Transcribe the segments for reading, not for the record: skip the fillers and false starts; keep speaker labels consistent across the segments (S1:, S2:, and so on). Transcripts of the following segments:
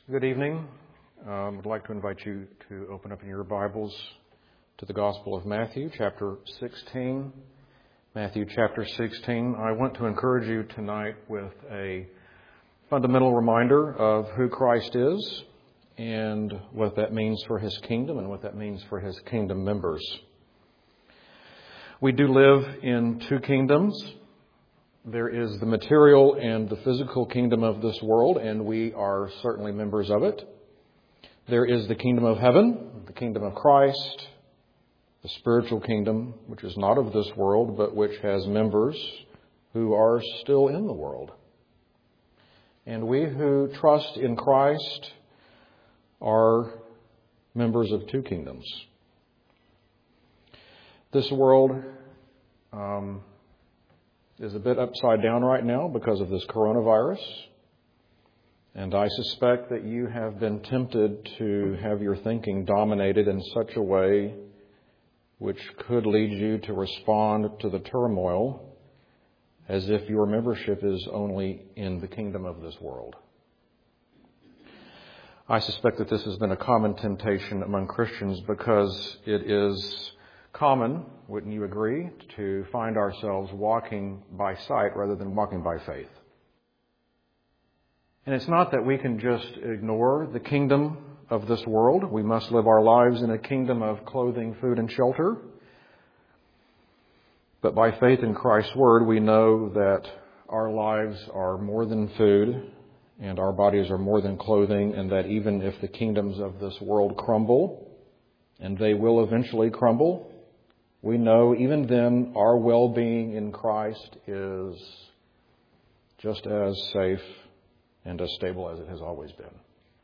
S1: Good evening. I'd like to invite you to open up in your Bibles to the Gospel of Matthew, chapter 16. Matthew, chapter 16. I want to encourage you tonight with a fundamental reminder of who Christ is and what that means for His kingdom and what that means for His kingdom members. We do live in two kingdoms. There is the material and the physical kingdom of this world, and we are certainly members of it. There is the kingdom of heaven, the kingdom of Christ, the spiritual kingdom, which is not of this world, but which has members who are still in the world. And we who trust in Christ are members of two kingdoms. This world is a bit upside down right now because of this coronavirus. And I suspect that you have been tempted to have your thinking dominated in such a way which could lead you to respond to the turmoil as if your membership is only in the kingdom of this world. I suspect that this has been a common temptation among Christians because it is common, wouldn't you agree, to find ourselves walking by sight rather than walking by faith. And it's not that we can just ignore the kingdom of this world. We must live our lives in a kingdom of clothing, food, and shelter. But by faith in Christ's word, we know that our lives are more than food and our bodies are more than clothing, and that even if the kingdoms of this world crumble, and they will eventually crumble, we know even then our well-being in Christ is just as safe and as stable as it has always been.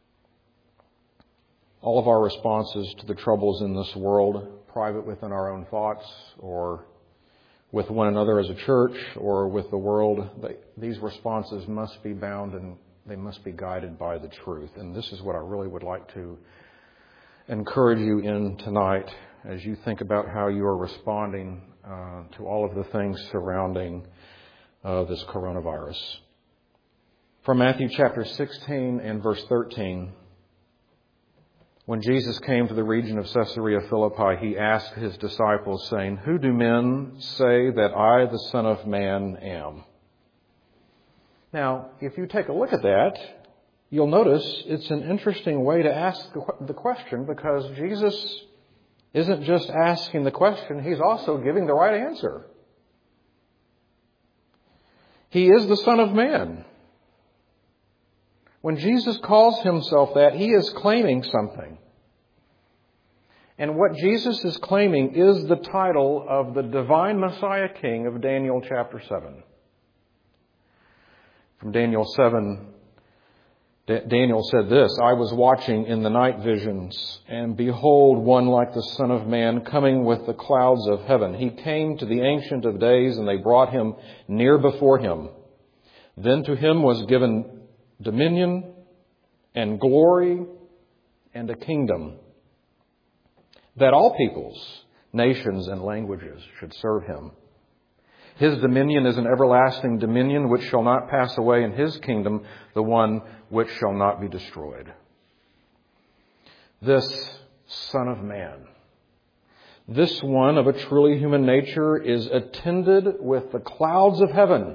S1: All of our responses to the troubles in this world, private within our own thoughts or with one another as a church or with the world, these responses must be bound and they must be guided by the truth. And this is what I really would like to encourage you in tonight as you think about how you are responding to all of the things surrounding this coronavirus. From Matthew chapter 16 and verse 13, when Jesus came to the region of Caesarea Philippi, he asked his disciples, saying, "Who do men say that I, the Son of Man, am?" Now, if you take a look at that, you'll notice it's an interesting way to ask the question, because Jesus isn't just asking the question, he's also giving the right answer. He is the Son of Man. When Jesus calls himself that, he is claiming something. And what Jesus is claiming is the title of the divine Messiah King of Daniel chapter 7. From Daniel 7, Daniel said this, "I was watching in the night visions, and behold, one like the Son of Man coming with the clouds of heaven. He came to the Ancient of Days, and they brought him near before him. Then to him was given dominion and glory and a kingdom, that all peoples, nations, and languages should serve him. His dominion is an everlasting dominion which shall not pass away, and his kingdom the one which shall not be destroyed." This Son of Man, this one of a truly human nature, is attended with the clouds of heaven.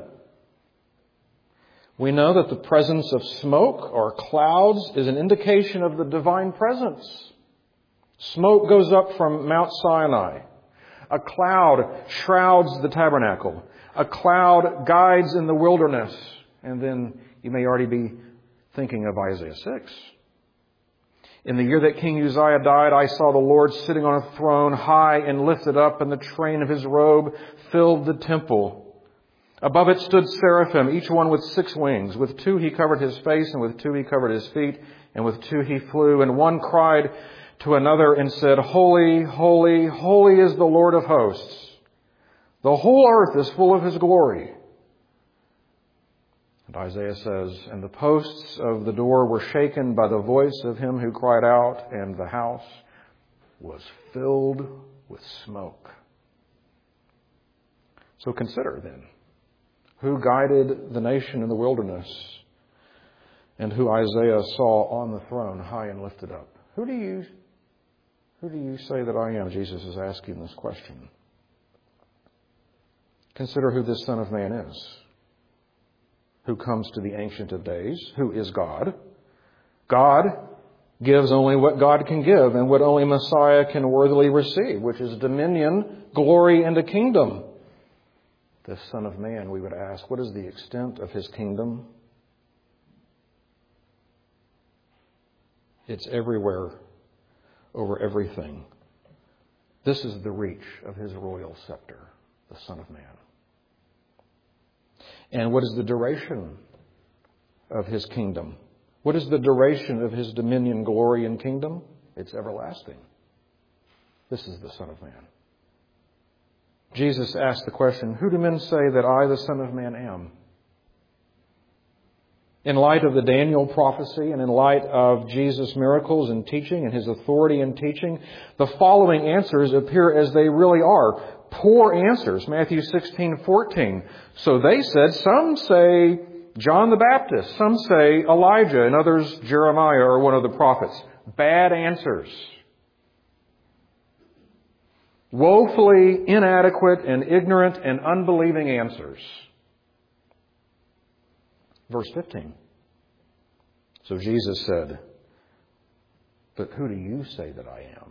S1: We know that the presence of smoke or clouds is an indication of the divine presence. Smoke goes up from Mount Sinai. A cloud shrouds the tabernacle. A cloud guides in the wilderness. And then you may already be thinking of Isaiah 6. "In the year that King Uzziah died, I saw the Lord sitting on a throne, high and lifted up, and the train of his robe filled the temple. Above it stood seraphim, each one with 6 wings. With 2 he covered his face, and with 2 he covered his feet, and with 2 he flew. And one cried to another and said, 'Holy, holy, holy is the Lord of hosts. The whole earth is full of his glory.'" And Isaiah says, "And the posts of the door were shaken by the voice of him who cried out, and the house was filled with smoke." So consider then, who guided the nation in the wilderness and who Isaiah saw on the throne, high and lifted up. Who do you say that I am? Jesus is asking this question. Consider who this Son of Man is, who comes to the Ancient of Days, who is God. God gives only what God can give and what only Messiah can worthily receive, which is dominion, glory, and a kingdom. This Son of Man, we would ask, what is the extent of his kingdom? It's everywhere, over everything. This is the reach of his royal scepter, the Son of Man. And what is the duration of his kingdom? What is the duration of his dominion, glory, and kingdom? It's everlasting. This is the Son of Man. Jesus asked the question, who do men say that I, the Son of Man, am? In light of the Daniel prophecy and in light of Jesus' miracles and teaching and his authority in teaching, the following answers appear as they really are. Poor answers. Matthew 16:14. So they said, some say John the Baptist, some say Elijah, and others Jeremiah or one of the prophets. Bad answers. Woefully inadequate and ignorant and unbelieving answers. Verse 15. So Jesus said, but who do you say that I am?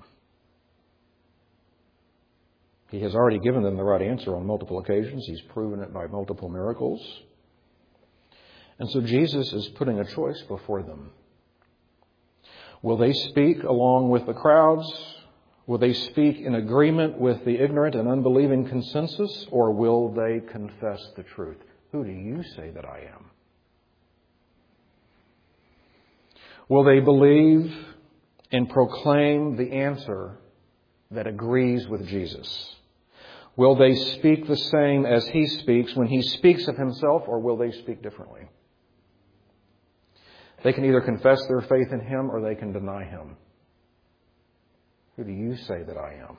S1: He has already given them the right answer on multiple occasions. He's proven it by multiple miracles. And so Jesus is putting a choice before them. Will they speak along with the crowds? Will they speak in agreement with the ignorant and unbelieving consensus? Or will they confess the truth? Who do you say that I am? Will they believe and proclaim the answer that agrees with Jesus? Will they speak the same as he speaks when he speaks of himself, or will they speak differently? They can either confess their faith in him or they can deny him. Who do you say that I am?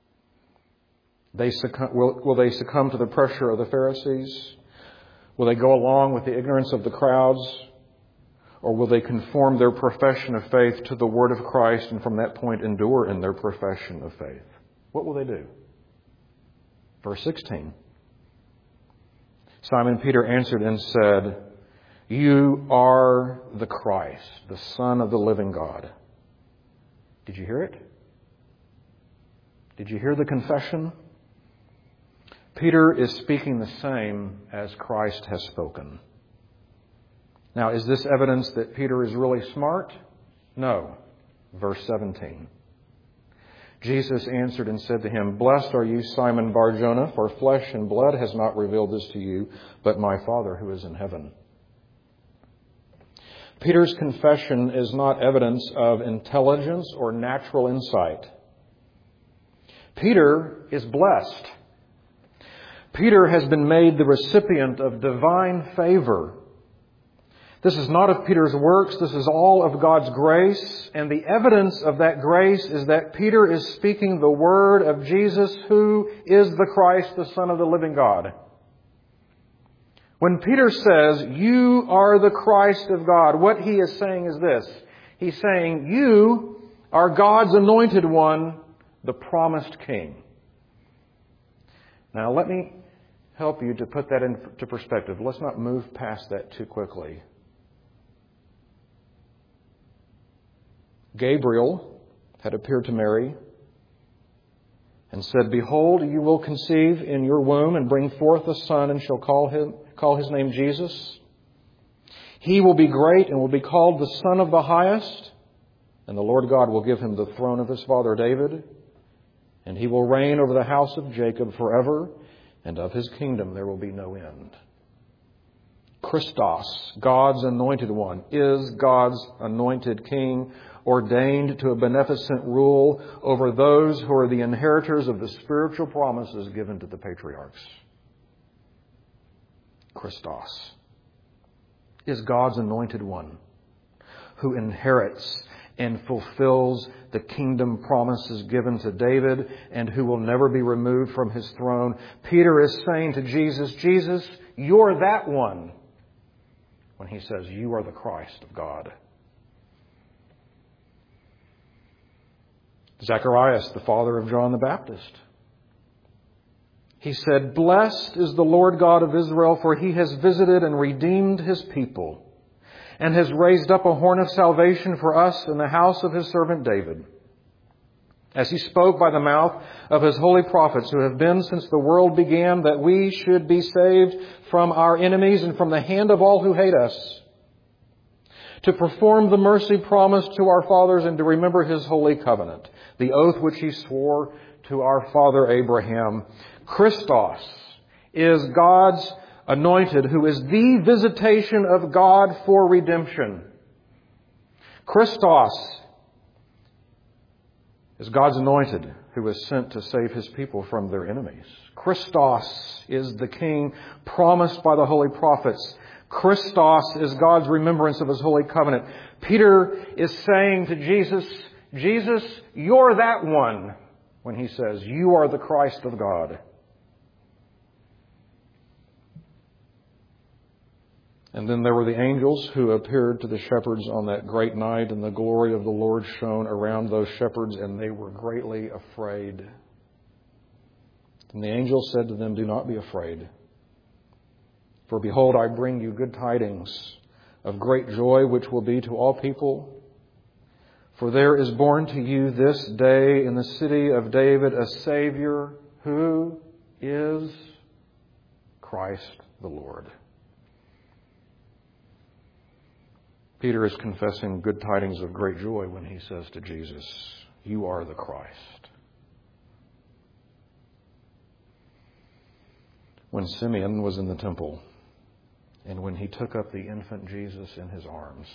S1: Will they succumb to the pressure of the Pharisees? Will they go along with the ignorance of the crowds? Or will they conform their profession of faith to the word of Christ and from that point endure in their profession of faith? What will they do? Verse 16. Simon Peter answered and said, you are the Christ, the Son of the living God. Did you hear it? Did you hear the confession? Peter is speaking the same as Christ has spoken. Now, is this evidence that Peter is really smart? No. Verse 17. Jesus answered and said to him, blessed are you, Simon Bar-Jonah, for flesh and blood has not revealed this to you, but my Father who is in heaven. Peter's confession is not evidence of intelligence or natural insight. Peter is blessed. Peter has been made the recipient of divine favor. This is not of Peter's works. This is all of God's grace. And the evidence of that grace is that Peter is speaking the word of Jesus, who is the Christ, the Son of the living God. When Peter says, you are the Christ of God, what he is saying is this. He's saying, you are God's anointed one, the promised King. Now, let me help you to put that into perspective. Let's not move past that too quickly. Gabriel had appeared to Mary and said, behold, you will conceive in your womb and bring forth a son and shall call his name Jesus. He will be great and will be called the Son of the Highest. And the Lord God will give him the throne of his father David. And he will reign over the house of Jacob forever. And of his kingdom there will be no end. Christos, God's anointed one, is God's anointed king, ordained to a beneficent rule over those who are the inheritors of the spiritual promises given to the patriarchs. Christos is God's anointed one who inherits and fulfills the kingdom promises given to David and who will never be removed from his throne. Peter is saying to Jesus, Jesus, you're that one. when he says, "You are the Christ of God." Zacharias, the father of John the Baptist, he said, "Blessed is the Lord God of Israel, for he has visited and redeemed his people, and has raised up a horn of salvation for us in the house of his servant David, as he spoke by the mouth of his holy prophets, who have been since the world began, that we should be saved from our enemies and from the hand of all who hate us, to perform the mercy promised to our fathers and to remember his holy covenant, the oath which he swore to our father Abraham." Christos is God's anointed, who is the visitation of God for redemption. Christos is God's anointed, who was sent to save his people from their enemies. Christos is the King promised by the holy prophets. Christos is God's remembrance of his holy covenant. Peter is saying to Jesus, "Jesus, you're that one," when he says, "You are the Christ of God." And then there were the angels who appeared to the shepherds on that great night, and the glory of the Lord shone around those shepherds, and they were greatly afraid. And the angel said to them, "Do not be afraid. For behold, I bring you good tidings of great joy, which will be to all people. For there is born to you this day in the city of David a Savior, who is Christ the Lord." Peter is confessing good tidings of great joy when he says to Jesus, "You are the Christ." When Simeon was in the temple, and when he took up the infant Jesus in his arms,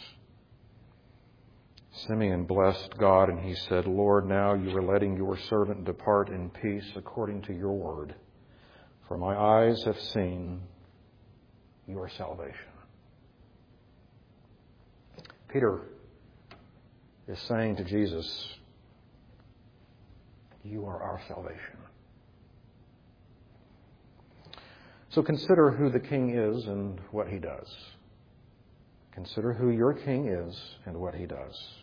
S1: Simeon blessed God, and he said, "Lord, now you are letting your servant depart in peace according to your word. For my eyes have seen your salvation." Peter is saying to Jesus, "You are our salvation." So consider who the King is and what he does. Consider who your King is and what he does.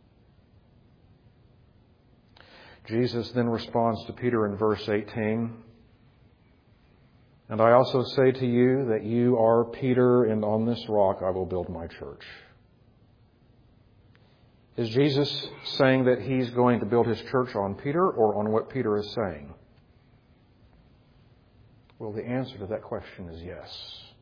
S1: Jesus then responds to Peter in verse 18, "And I also say to you that you are Peter, and on this rock I will build my church." Is Jesus saying that he's going to build his church on Peter or on what Peter is saying? Well, the answer to that question is yes.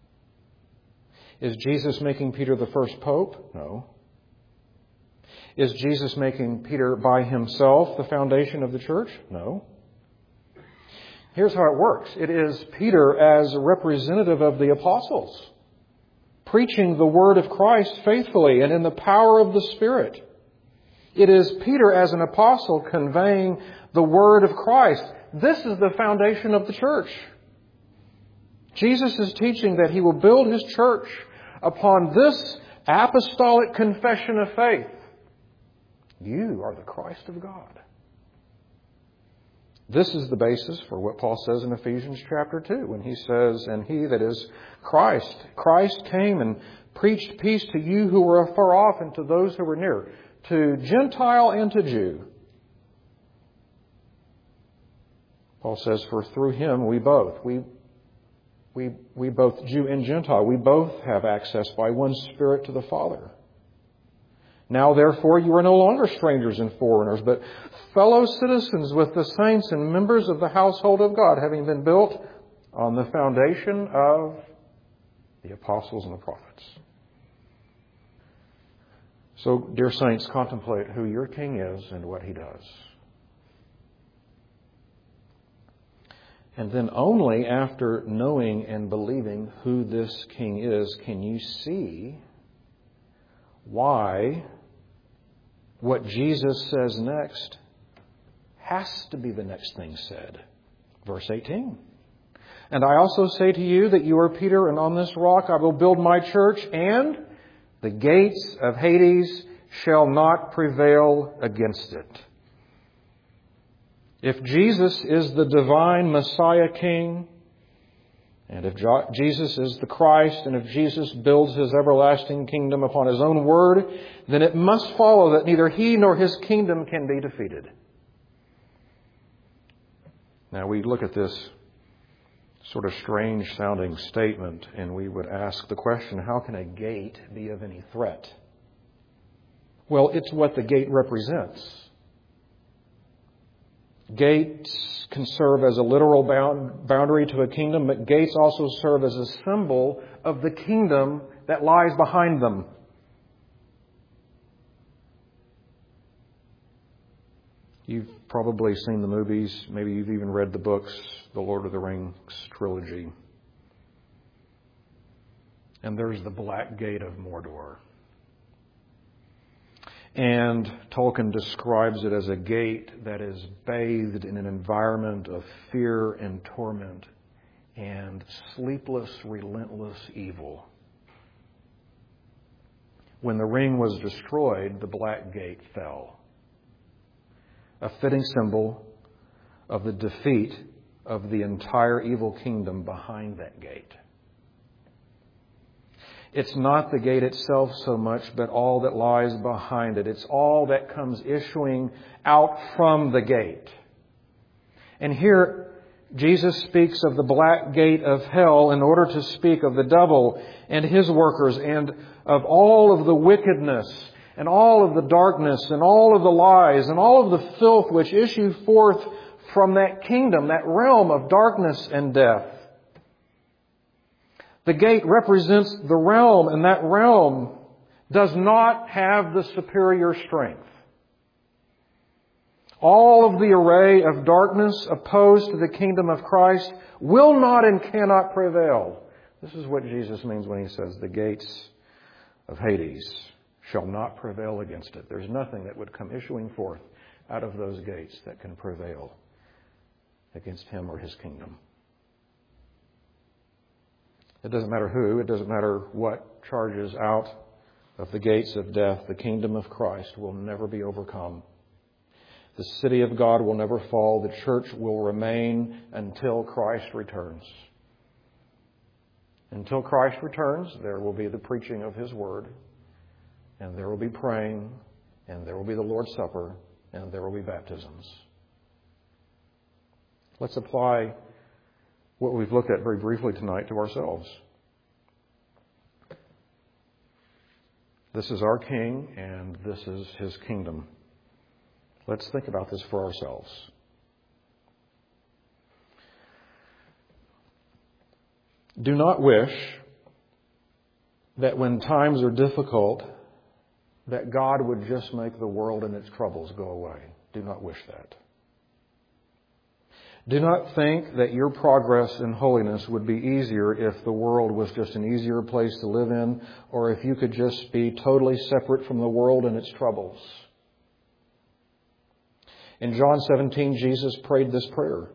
S1: Is Jesus making Peter the first pope? No. Is Jesus making Peter by himself the foundation of the church? No. Here's how it works. It is Peter as a representative of the apostles, preaching the word of Christ faithfully and in the power of the Spirit. It is Peter as an apostle conveying the word of Christ. This is the foundation of the church. Jesus is teaching that he will build his church upon this apostolic confession of faith. You are the Christ of God. This is the basis for what Paul says in Ephesians chapter 2 when he says, "And he, that is Christ, Christ came and preached peace to you who were afar off and to those who were near, to Gentile and to Jew." Paul says, "For through him we both, we both Jew and Gentile, we both have access by one Spirit to the Father. Now, therefore, you are no longer strangers and foreigners, but fellow citizens with the saints and members of the household of God, having been built on the foundation of the apostles and the prophets." So, dear saints, contemplate who your King is and what he does. And then only after knowing and believing who this King is can you see why what Jesus says next has to be the next thing said. Verse 18. "And I also say to you that you are Peter, and on this rock I will build my church, and the gates of Hades shall not prevail against it." If Jesus is the divine Messiah King, And if Jesus is the Christ, and if Jesus builds His everlasting kingdom upon His own word, then it must follow that neither He nor His kingdom can be defeated. Now we look at this sort of strange sounding statement and we would ask the question, how can a gate be of any threat? Well, it's what the gate represents. Gates can serve as a literal boundary to a kingdom, but gates also serve as a symbol of the kingdom that lies behind them. You've probably seen the movies, maybe you've even read the books, the Lord of the Rings trilogy. And there's the Black Gate of Mordor. And Tolkien describes it as a gate that is bathed in an environment of fear and torment and sleepless, relentless evil. When the ring was destroyed, the Black Gate fell. A fitting symbol of the defeat of the entire evil kingdom behind that gate. It's not the gate itself so much, but all that lies behind it. It's all that comes issuing out from the gate. And here, Jesus speaks of the black gate of hell in order to speak of the devil and his workers and of all of the wickedness and all of the darkness and all of the lies and all of the filth which issue forth from that kingdom, that realm of darkness and death. The gate represents the realm, and that realm does not have the superior strength. All of the array of darkness opposed to the kingdom of Christ will not and cannot prevail. This is what Jesus means when He says the gates of Hades shall not prevail against it. There's nothing that would come issuing forth out of those gates that can prevail against Him or His kingdom. It doesn't matter who, it doesn't matter what charges out of the gates of death. The kingdom of Christ will never be overcome. The city of God will never fall. The church will remain until Christ returns. Until Christ returns, there will be the preaching of His word, and there will be praying, and there will be the Lord's Supper, and there will be baptisms. Let's apply what we've looked at very briefly tonight to ourselves. This is our King, and this is His kingdom. Let's think about this for ourselves. Do not wish that when times are difficult, that God would just make the world and its troubles go away. Do not wish that. Do not think that your progress in holiness would be easier if the world was just an easier place to live in, or if you could just be totally separate from the world and its troubles. In John 17, Jesus prayed this prayer.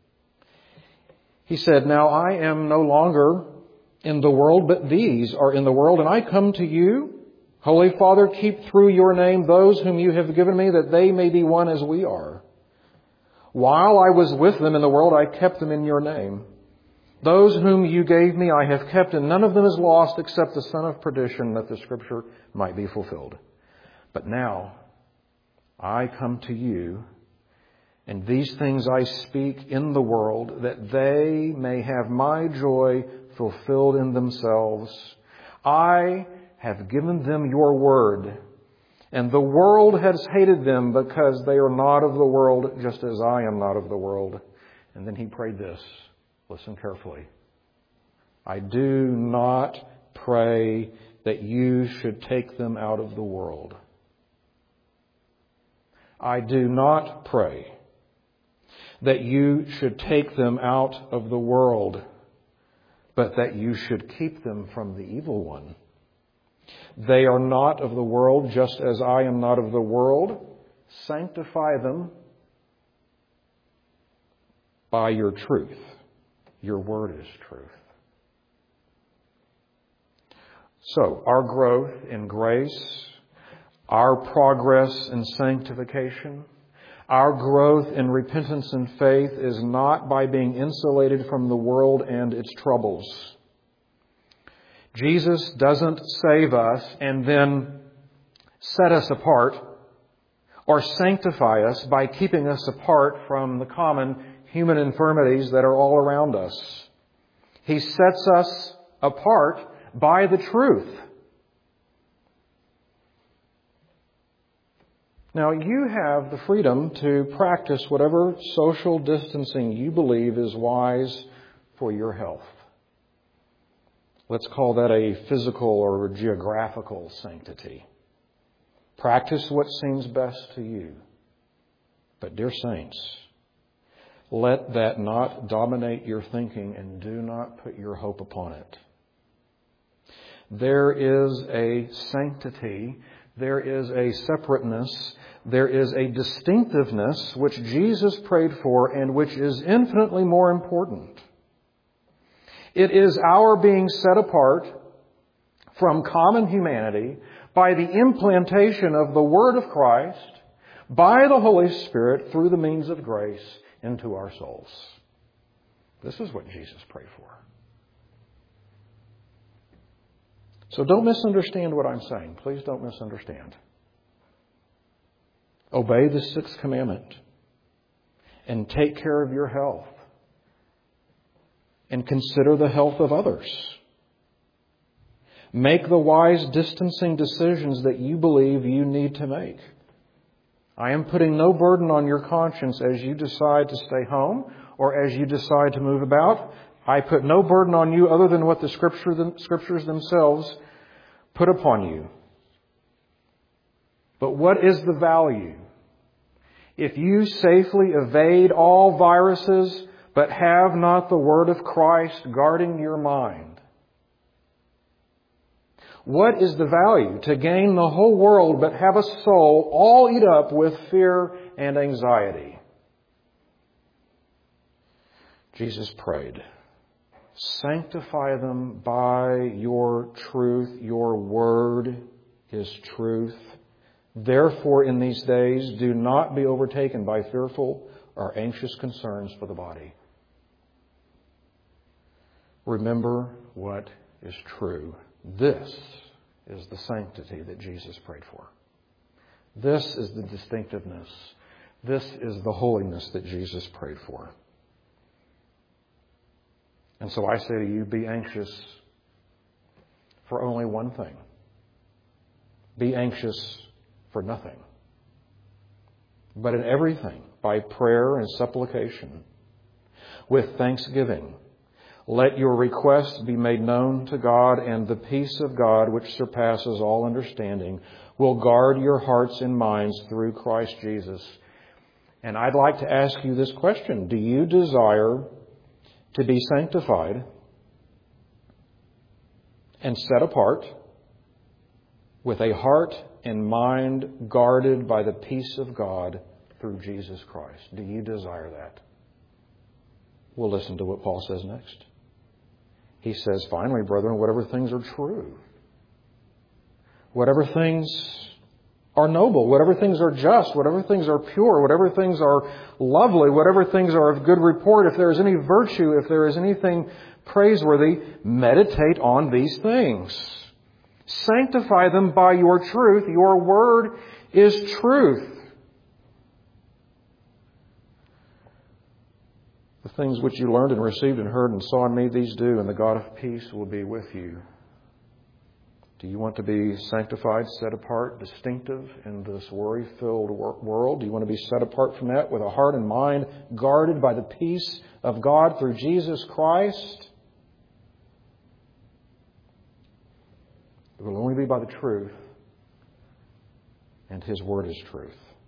S1: He said, "Now I am no longer in the world, but these are in the world, and I come to you. Holy Father, keep through your name those whom you have given me, that they may be one as we are. While I was with them in the world, I kept them in your name. Those whom you gave me I have kept, and none of them is lost except the son of perdition, that the scripture might be fulfilled. But now I come to you, and these things I speak in the world, that they may have my joy fulfilled in themselves. I have given them your word, and the world has hated them because they are not of the world, just as I am not of the world." And then he prayed this. Listen carefully. "I do not pray that you should take them out of the world. I do not pray that you should take them out of the world, but that you should keep them from the evil one. They are not of the world, just as I am not of the world. Sanctify them by your truth. Your word is truth." So, our growth in grace, our progress in sanctification, Our growth in repentance and faith is not by being insulated from the world and its troubles. Jesus doesn't save us and then set us apart or sanctify us by keeping us apart from the common human infirmities that are all around us. He sets us apart by the truth. Now, you have the freedom to practice whatever social distancing you believe is wise for your health. Let's call that a physical or geographical sanctity. Practice what seems best to you. But, dear saints, let that not dominate your thinking, and do not put your hope upon it. There is a sanctity, there is a separateness, there is a distinctiveness which Jesus prayed for and which is infinitely more important. It is our being set apart from common humanity by the implantation of the Word of Christ, by the Holy Spirit, through the means of grace into our souls. This is what Jesus prayed for. So don't misunderstand what I'm saying. Please don't misunderstand. Obey the sixth commandment and take care of your health and consider the health of others. Make the wise distancing decisions that you believe you need to make. I am putting no burden on your conscience as you decide to stay home or as you decide to move about. I put no burden on you other than what the Scriptures themselves put upon you. But what is the value? If you safely evade all viruses but have not the Word of Christ guarding your mind, what is the value to gain the whole world but have a soul all eat up with fear and anxiety? Jesus prayed, sanctify them by your truth. Your word is truth. Therefore, in these days, do not be overtaken by fearful or anxious concerns for the body. Remember what is true. This is the sanctity that Jesus prayed for. This is the distinctiveness. This is the holiness that Jesus prayed for. And so I say to you, be anxious for only one thing. Be anxious for nothing. But in everything, by prayer and supplication, with thanksgiving, let your requests be made known to God, and the peace of God, which surpasses all understanding, will guard your hearts and minds through Christ Jesus. And I'd like to ask you this question. Do you desire to be sanctified and set apart with a heart and mind guarded by the peace of God through Jesus Christ? Do you desire that? We'll listen to what Paul says next. He says, finally, brethren, whatever things are true, whatever things are noble, whatever things are just, whatever things are pure, whatever things are lovely, whatever things are of good report, if there is any virtue, if there is anything praiseworthy, meditate on these things. Sanctify them by your truth. Your word is truth. The things which you learned and received and heard and saw in me, these do, and the God of peace will be with you. Do you want to be sanctified, set apart, distinctive in this worry-filled world? Do you want to be set apart from that with a heart and mind guarded by the peace of God through Jesus Christ? It will only be by the truth, and His Word is truth.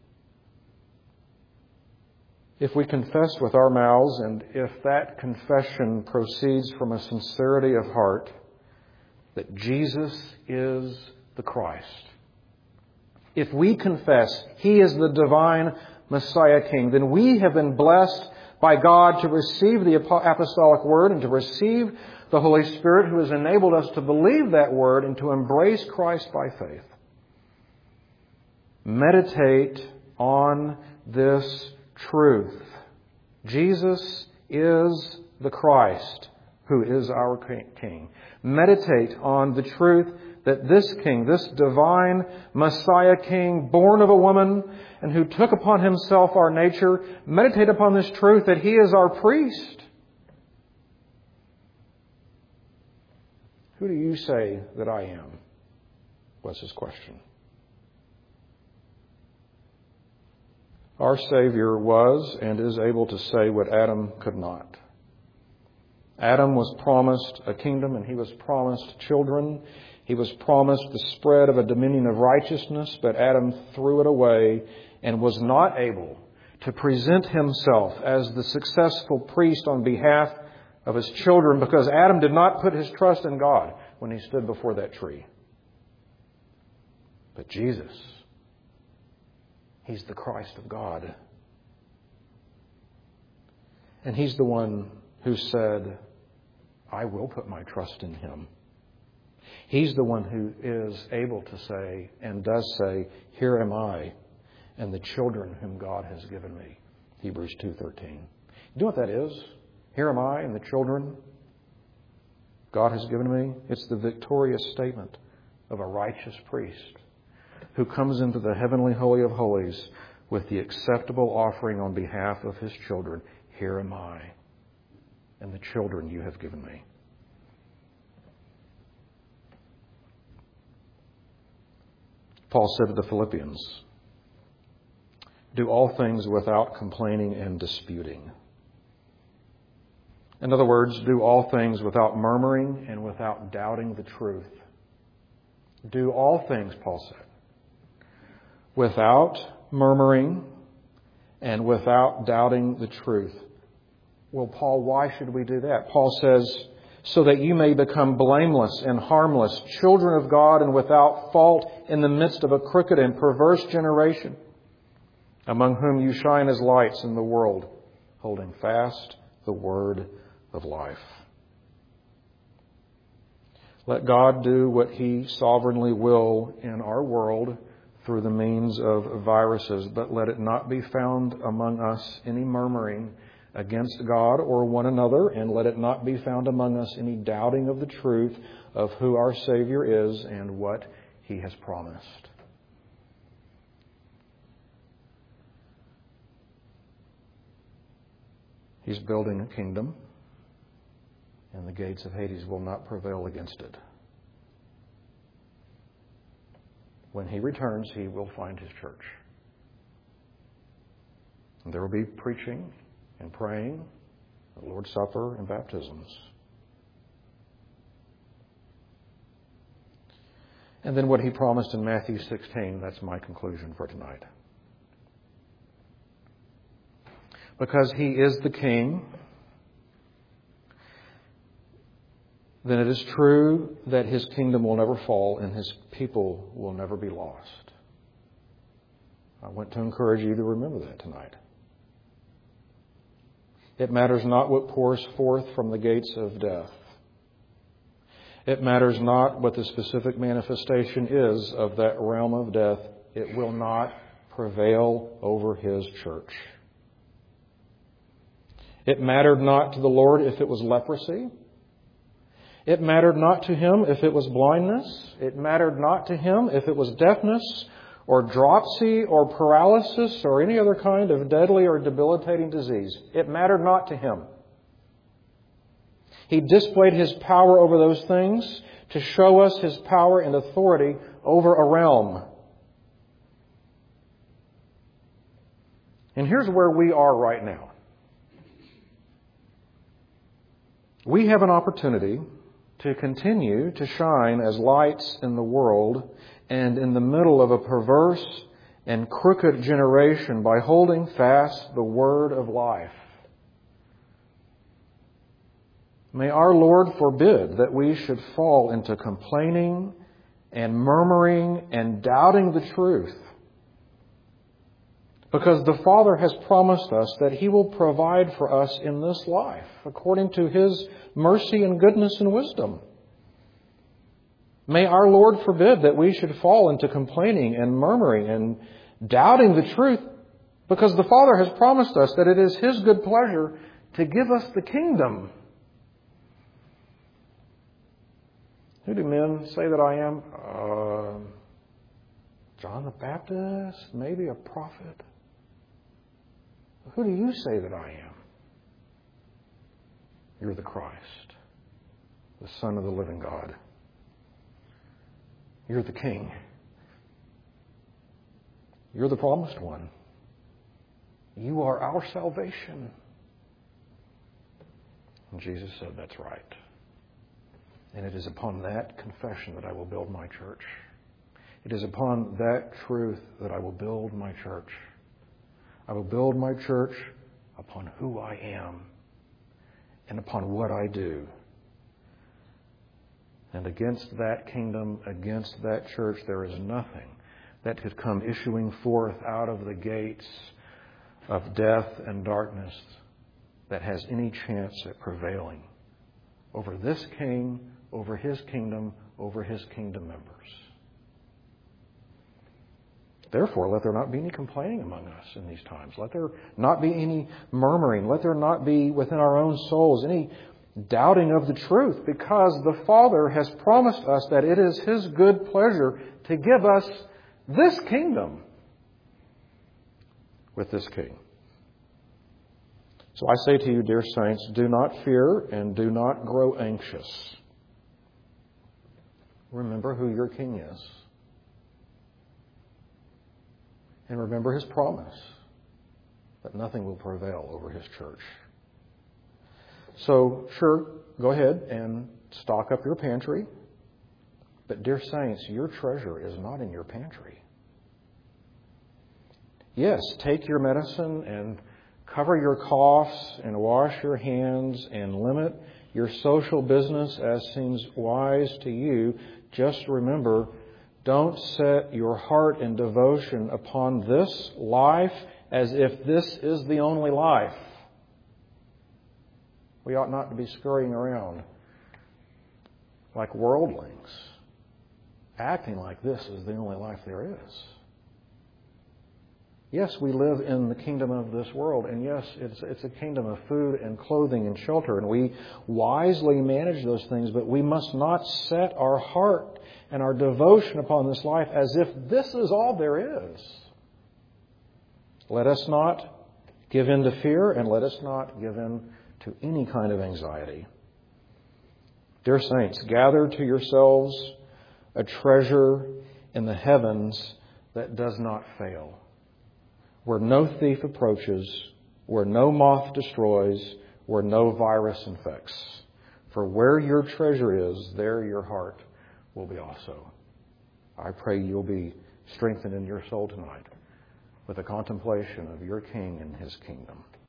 S1: If we confess with our mouths, and if that confession proceeds from a sincerity of heart, that Jesus is the Christ. If we confess He is the divine Messiah King, then we have been blessed by God to receive the apostolic word and to receive the Holy Spirit, who has enabled us to believe that word and to embrace Christ by faith. Meditate on this truth. Jesus is the Christ, who is our King. Meditate on the truth that this King, this divine Messiah King, born of a woman and who took upon himself our nature, meditate upon this truth that he is our priest. Who do you say that I am? Was his question. Our Savior was and is able to say what Adam could not. Adam was promised a kingdom and he was promised children. He was promised the spread of a dominion of righteousness, but Adam threw it away and was not able to present himself as the successful priest on behalf of his children because Adam did not put his trust in God when he stood before that tree. But Jesus, he's the Christ of God. And he's the one who said, I will put my trust in him. He's the one who is able to say and does say, here am I and the children whom God has given me. Hebrews 2:13. You know what that is? Here am I and the children God has given me. It's the victorious statement of a righteous priest who comes into the heavenly holy of holies with the acceptable offering on behalf of his children. Here am I and the children you have given me. Paul said to the Philippians, do all things without complaining and disputing. In other words, do all things without murmuring and without doubting the truth. Do all things, Paul said, without murmuring and without doubting the truth. Well, Paul, why should we do that? Paul says, so that you may become blameless and harmless, children of God and without fault in the midst of a crooked and perverse generation, among whom you shine as lights in the world, holding fast the word of life. Let God do what he sovereignly will in our world through the means of viruses, but let it not be found among us any murmuring against God or one another, and let it not be found among us any doubting of the truth of who our Savior is and what he has promised. He's building a kingdom, and the gates of Hades will not prevail against it. When he returns, he will find his church. And there will be preaching and praying, the Lord's Supper and baptisms. And then what he promised in Matthew 16, that's my conclusion for tonight. Because he is the King, then it is true that his kingdom will never fall and his people will never be lost. I want to encourage you to remember that tonight. It matters not what pours forth from the gates of death. It matters not what the specific manifestation is of that realm of death. It will not prevail over his church. It mattered not to the Lord if it was leprosy. It mattered not to him if it was blindness. It mattered not to him if it was deafness or dropsy or paralysis or any other kind of deadly or debilitating disease. It mattered not to him. He displayed his power over those things to show us his power and authority over a realm. And here's where we are right now. We have an opportunity to continue to shine as lights in the world and in the middle of a perverse and crooked generation by holding fast the word of life. May our Lord forbid that we should fall into complaining and murmuring and doubting the truth. Because the Father has promised us that he will provide for us in this life according to his mercy and goodness and wisdom. May our Lord forbid that we should fall into complaining and murmuring and doubting the truth Because the Father has promised us that it is His good pleasure to give us the kingdom. Who do men say that I am? John the Baptist? Maybe a prophet? Who do you say that I am? You're the Christ, the Son of the living God. You're the King. You're the promised one. You are our salvation. And Jesus said, that's right. And it is upon that confession that I will build my church. It is upon that truth that I will build my church. I will build my church upon who I am and upon what I do. And against that kingdom, against that church, there is nothing that could come issuing forth out of the gates of death and darkness that has any chance at prevailing over this king, over his kingdom, over his kingdom members. Therefore, let there not be any complaining among us in these times. Let there not be any murmuring. Let there not be within our own souls any doubting of the truth, because the Father has promised us that it is His good pleasure to give us this kingdom with this King. So I say to you, dear saints, do not fear and do not grow anxious. Remember who your King is. And remember His promise that nothing will prevail over His church. So, sure, go ahead and stock up your pantry. But, dear saints, your treasure is not in your pantry. Yes, take your medicine and cover your coughs and wash your hands and limit your social business as seems wise to you. Just remember, don't set your heart and devotion upon this life as if this is the only life. We ought not to be scurrying around like worldlings, acting like this is the only life there is. Yes, we live in the kingdom of this world, and yes, it's a kingdom of food and clothing and shelter, and we wisely manage those things, but we must not set our heart and our devotion upon this life as if this is all there is. Let us not give in to fear, and let us not give in to any kind of anxiety. Dear saints, gather to yourselves a treasure in the heavens that does not fail, where no thief approaches, where no moth destroys, where no virus infects. For where your treasure is, there your heart will be also. I pray you'll be strengthened in your soul tonight with a contemplation of your King and His kingdom.